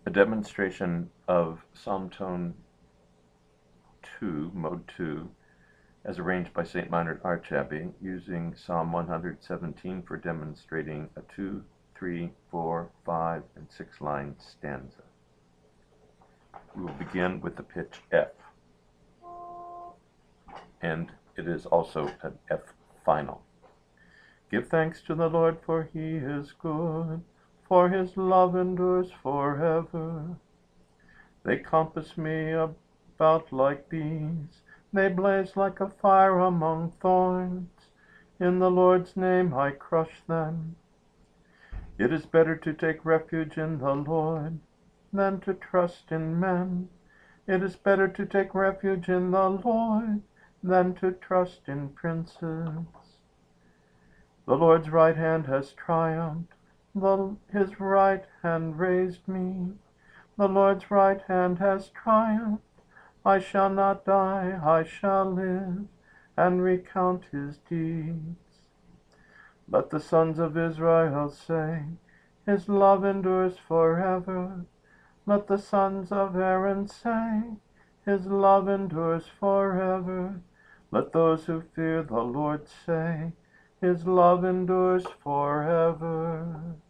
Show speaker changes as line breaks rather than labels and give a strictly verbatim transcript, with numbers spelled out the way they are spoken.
a demonstration of Psalm Tone two, Mode two, as arranged by Saint Meinrad Archabbey, using Psalm one hundred seventeen for demonstrating a two, three, four, five, and six line stanza. We will begin with the pitch F, and it is also an F final. Give thanks to the Lord, for he is good, for his love endures forever. They compass me about like bees, they blaze like a fire among thorns. In the Lord's name I crush them. It is better to take refuge in the Lord than to trust in men. It is better to take refuge in the Lord than to trust in princes. The Lord's right hand has triumphed. The, his right hand raised me. The Lord's right hand has triumphed. I shall not die, I shall live, and recount his deeds. Let the sons of Israel say, his love endures forever. Let the sons of Aaron say, his love endures forever. Let those who fear the Lord say, his love endures forever.